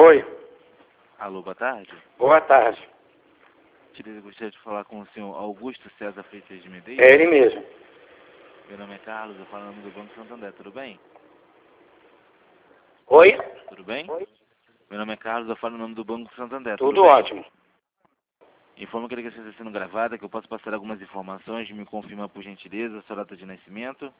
Oi, Alô, boa tarde. boa tarde. Eu gostaria de falar com o senhor Augusto César Freitas de Medeiros. É ele mesmo. Meu nome é Carlos, eu falo em nome do Banco Santander, tudo bem? Oi? Tudo bem? Meu nome é Carlos, eu falo em nome do Banco Santander, Tudo bem? ótimo. Informo que ele está sendo gravada, que eu posso passar algumas informações, me confirma por gentileza a sua data de nascimento,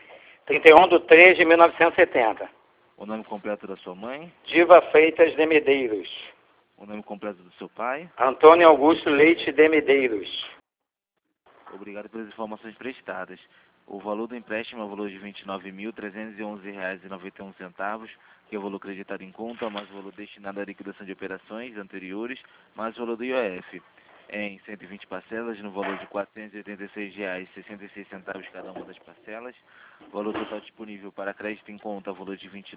31/3/1970. o nome completo da sua mãe, Diva Freitas de Medeiros. o nome completo do seu pai. Antônio Augusto Leite de Medeiros. Obrigado pelas informações prestadas. O valor do empréstimo é o valor de R$ 29.311,91, que é o valor acreditado em conta, mais o valor destinado à liquidação de operações anteriores, mais o valor do IOF, em 120 parcelas, no valor de R$ 486,66 cada uma das parcelas. O valor total disponível para crédito em conta é o valor de R$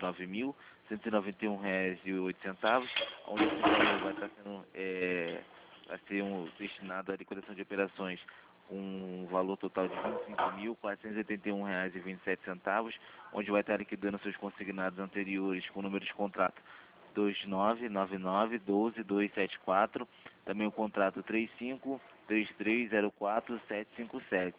29.191,08, onde esse valor vai ser destinado à liquidação de operações com um valor total de R$ 25.481,27, onde vai estar liquidando seus consignados anteriores com números de contrato 2999-12-274, também o contrato 35-3304-757.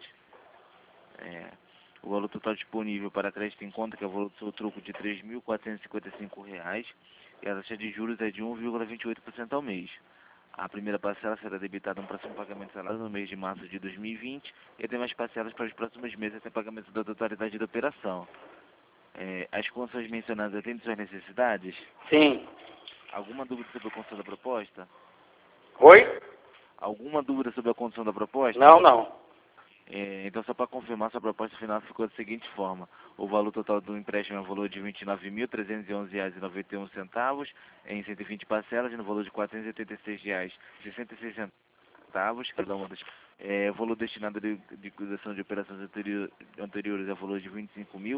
O valor total disponível para crédito em conta, que é o valor do seu troco de R$ 3.455, e a taxa de juros é de 1,28% ao mês. A primeira parcela será debitada no próximo pagamento salário no mês de março de 2020 e tem mais parcelas para os próximos meses até pagamento da totalidade da operação. As condições mencionadas atendem suas necessidades? Sim. Alguma dúvida sobre a condição da proposta? Oi? Alguma dúvida sobre a condição da proposta? Não. Então, só para confirmar, sua proposta final ficou da seguinte forma. O valor total do empréstimo é o valor de R$ 29.311,91 em 120 parcelas, no valor de R$ 486,66 cada uma das. O valor destinado à liquidação de operações anteriores é o valor de R$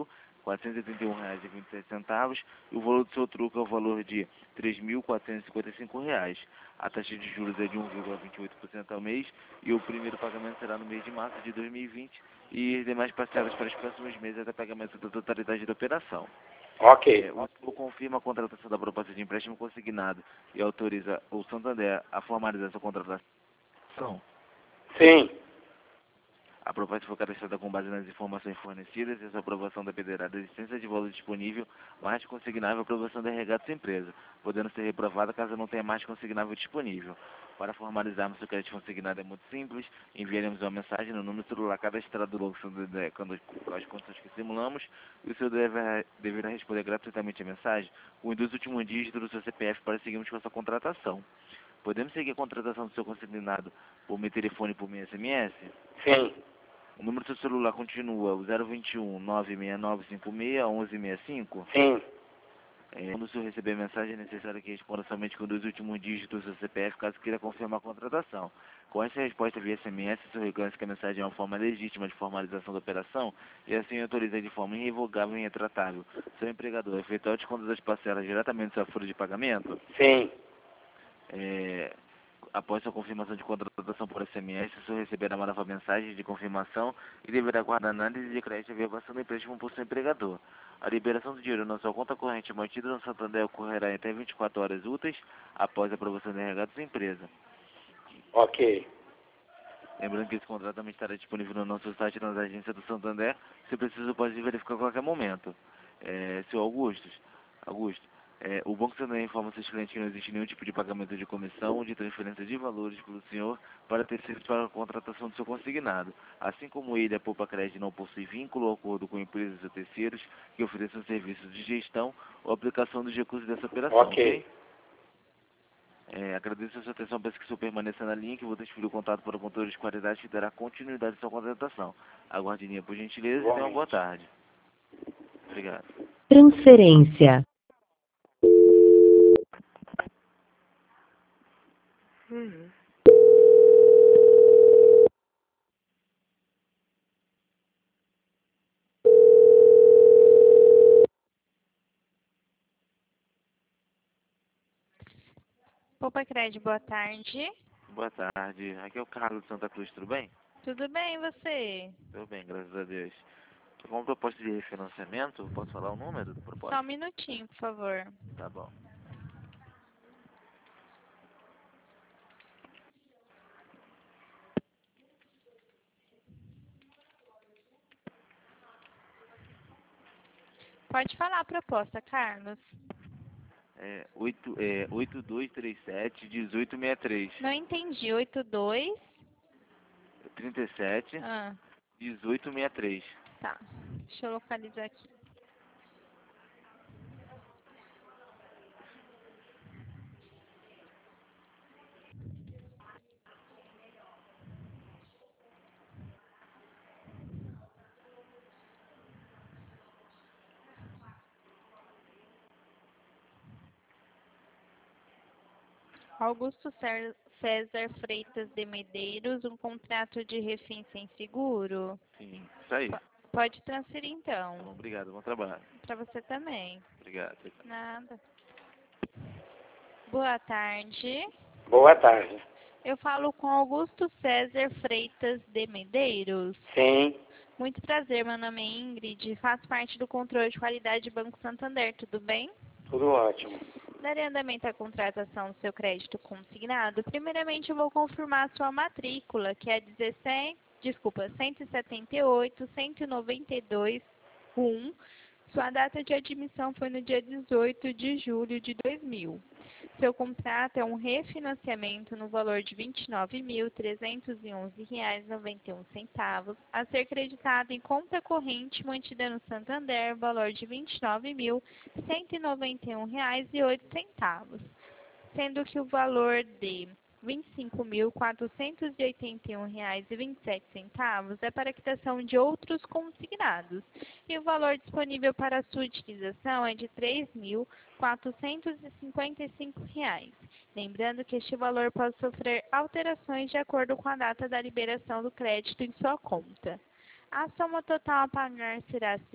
25.481,27 e o valor do seu troco é o valor de R$ 3.455. A taxa de juros é de 1,28% ao mês e o primeiro pagamento será no mês de março de 2020 e as demais parcelas para os próximos meses até pagamento da totalidade da operação. Ok. O senhor confirma a contratação da proposta de empréstimo consignado e autoriza o Santander a formalizar essa contratação? Sim. A proposta foi cadastrada com base nas informações fornecidas e essa aprovação dependerá da existência de valor disponível, mais consignável e aprovação da regata da empresa, podendo ser reprovada caso não tenha mais consignável disponível. Para formalizarmos o crédito consignado é muito simples, enviaremos uma mensagem no número celular cadastrado do Banco Santander com as condições que simulamos e o senhor deverá responder gratuitamente a mensagem com os 2 últimos dígitos do seu CPF para seguirmos com a sua contratação. Podemos seguir a contratação do seu consignado por meu telefone e por meu SMS? Sim. O número do seu celular continua o 021 96956 1165? Sim. Quando o senhor receber a mensagem, é necessário que responda somente com 2 últimos dígitos do seu CPF, caso queira confirmar a contratação. Com essa resposta via SMS, o senhor reconhece que a mensagem é uma forma legítima de formalização da operação e assim autoriza de forma irrevogável e intratável seu empregador a efetuar o desconto das parcelas diretamente da sua folha de pagamento? Sim. Após sua confirmação de contratação por SMS, o senhor receberá uma nova mensagem de confirmação e deverá aguardar análise de crédito e averbação do empréstimo por seu empregador. A liberação do dinheiro na sua conta corrente mantida no Santander ocorrerá em até 24 horas úteis após a aprovação da regata da empresa. Ok. Lembrando que esse contrato também estará disponível no nosso site nas agências do Santander. Se preciso, pode verificar a qualquer momento. Seu Augusto, o Banco Santander informa seus clientes que não existe nenhum tipo de pagamento de comissão ou de transferência de valores pelo senhor para terceiros para a contratação do seu consignado. Assim como ele, a Poupa Crédito não possui vínculo ou acordo com empresas ou terceiros que ofereçam serviços de gestão ou aplicação dos recursos dessa operação, ok? Agradeço a sua atenção, peço que o senhor permaneça na linha, que vou transferir o contato para o controle de qualidade que dará continuidade à sua contratação. Aguarde em linha, por gentileza, e tenha uma boa tarde. Obrigado. Transferência. Poupa Crédito, boa tarde. Boa tarde. Aqui é o Carlos de Santa Cruz, tudo bem? Tudo bem, e você? Tudo bem, graças a Deus. Tô com uma proposta de refinanciamento, posso falar o número da proposta? Só um minutinho, por favor. Tá bom. Pode falar a proposta, Carlos. 8237 1863. Não entendi. 82. 37 Ah, 1863. tá. Deixa eu localizar aqui. Augusto César Freitas de Medeiros, um contrato de refém sem seguro? Sim, isso aí. Pode transferir Tá bom, então. obrigado, bom trabalho. Para você também. Obrigado. Nada. Boa tarde. Boa tarde. Eu falo com Augusto César Freitas de Medeiros. Sim, Muito prazer, meu nome é Ingrid, faço parte do controle de qualidade do Banco Santander, tudo bem? tudo ótimo. Darei andamento à contratação do seu crédito consignado. Primeiramente, eu vou confirmar a sua matrícula, que é 178, 192, 1. Sua data de admissão foi no dia 18 de julho de 2000. Seu contrato é um refinanciamento no valor de R$ 29.311,91, a ser creditado em conta corrente mantida no Santander, valor de R$ 29.191,08, sendo que o valor de R$ 25.481,27 é para a quitação de outros consignados, e o valor disponível para sua utilização é de R$ 3.455. Lembrando que este valor pode sofrer alterações de acordo com a data da liberação do crédito em sua conta. A soma total a pagar será R$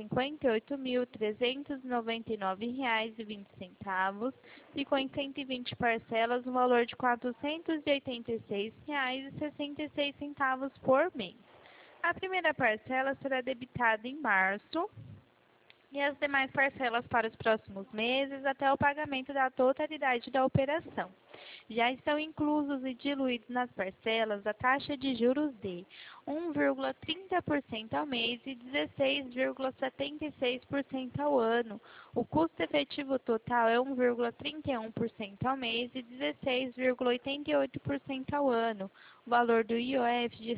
58.399,20 e com 120 parcelas no valor de R$ 486,66 por mês. A primeira parcela será debitada em março e as demais parcelas para os próximos meses até o pagamento da totalidade da operação. Já estão inclusos e diluídos nas parcelas a taxa de juros de 1,30% ao mês e 16,76% ao ano. O custo efetivo total é 1,31% ao mês e 16,88% ao ano. O valor do IOF de R$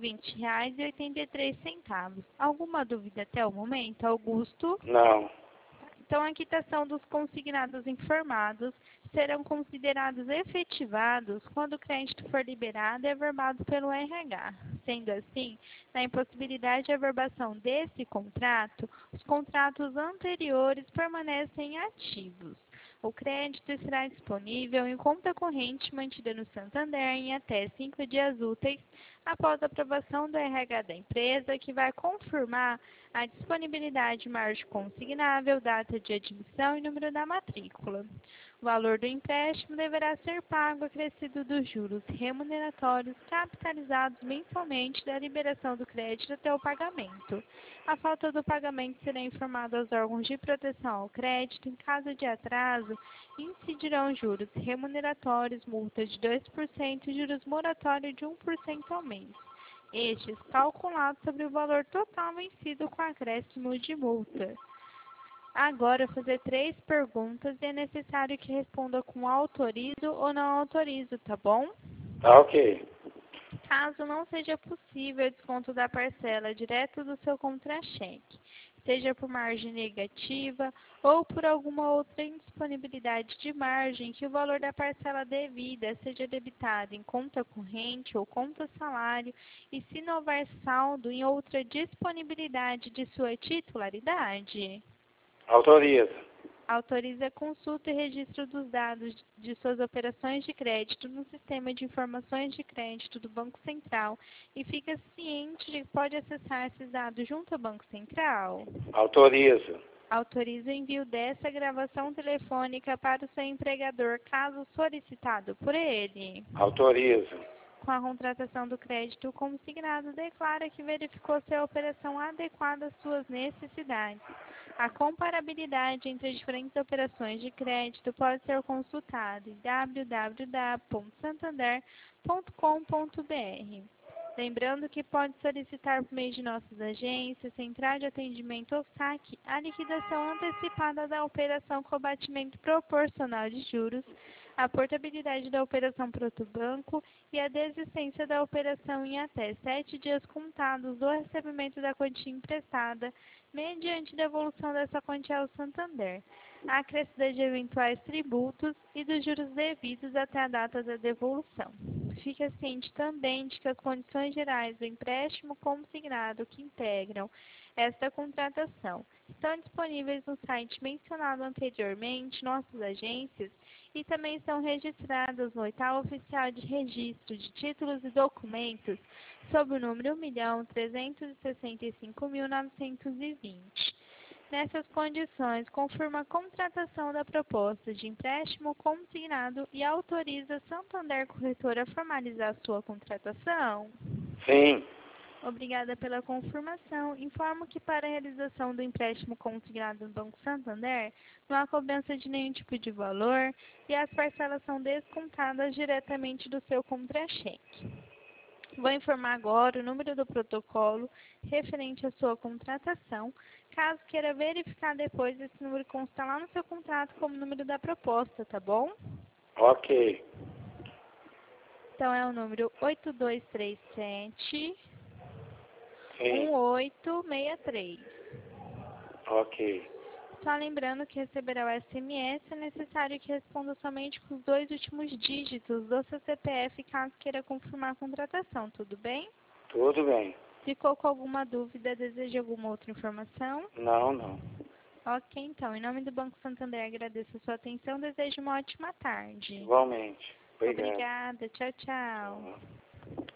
120,83. Alguma dúvida até o momento, Augusto? Não, Então, a quitação dos consignados informados serão considerados efetivados quando o crédito for liberado e averbado pelo RH. Sendo assim, na impossibilidade de averbação desse contrato, os contratos anteriores permanecem ativos. O crédito será disponível em conta corrente mantida no Santander em até 5 dias úteis após a aprovação do RH da empresa, que vai confirmar a disponibilidade de margem consignável, data de admissão e número da matrícula. O valor do empréstimo deverá ser pago acrescido dos juros remuneratórios capitalizados mensalmente da liberação do crédito até o pagamento. A falta do pagamento será informada aos órgãos de proteção ao crédito. Em caso de atraso, incidirão juros remuneratórios, multa de 2% e juros moratórios de 1% ao mês. Estes calculados sobre o valor total vencido com acréscimo de multa. Agora, fazer 3 perguntas e é necessário que responda com autorizo ou não autorizo, tá bom? tá ok. Caso não seja possível o desconto da parcela direto do seu contra-cheque, seja por margem negativa ou por alguma outra indisponibilidade de margem, que o valor da parcela devida seja debitado em conta corrente ou conta salário e se não houver saldo em outra disponibilidade de sua titularidade. Autoriza. Autoriza a consulta e registro dos dados de suas operações de crédito no Sistema de Informações de Crédito do Banco Central e fica ciente de que pode acessar esses dados junto ao Banco Central. Autoriza. Autoriza o envio dessa gravação telefônica para o seu empregador, caso solicitado por ele. Autoriza. Com a contratação do crédito, o consignado declara que verificou se a operação adequada às suas necessidades. A comparabilidade entre as diferentes operações de crédito pode ser consultada em www.santander.com.br. Lembrando que pode solicitar por meio de nossas agências, central de atendimento ou saque, a liquidação antecipada da operação com abatimento proporcional de juros, a portabilidade da operação para outro banco e a desistência da operação em até 7 dias contados do recebimento da quantia emprestada, mediante devolução dessa quantia ao Santander, a acrescida de eventuais tributos e dos juros devidos até a data da devolução. Fique ciente também de que as condições gerais do empréstimo consignado que integram esta contratação estão disponíveis no site mencionado anteriormente, nossas agências, e também estão registradas no Oitavo Oficial de Registro de Títulos e Documentos sob o número 1.365.920. Nessas condições, confirma a contratação da proposta de empréstimo consignado e autoriza Santander Corretora a formalizar sua contratação? Sim. Obrigada pela confirmação. Informo que para a realização do empréstimo consignado no Banco Santander, não há cobrança de nenhum tipo de valor e as parcelas são descontadas diretamente do seu contra-cheque. Vou informar agora o número do protocolo referente à sua contratação. Caso queira verificar depois, esse número consta lá no seu contrato como número da proposta, tá bom? Ok. Então é o número 8237 Sim. 1863. Ok. Só lembrando que receberá o SMS, é necessário que responda somente com os 2 últimos dígitos do seu CPF, caso queira confirmar a contratação, tudo bem? Tudo bem. Ficou com alguma dúvida, deseja alguma outra informação? Não. Ok, então, em nome do Banco Santander, agradeço a sua atenção, desejo uma ótima tarde. Igualmente. Obrigado. Obrigada, tchau, tchau. Tchau.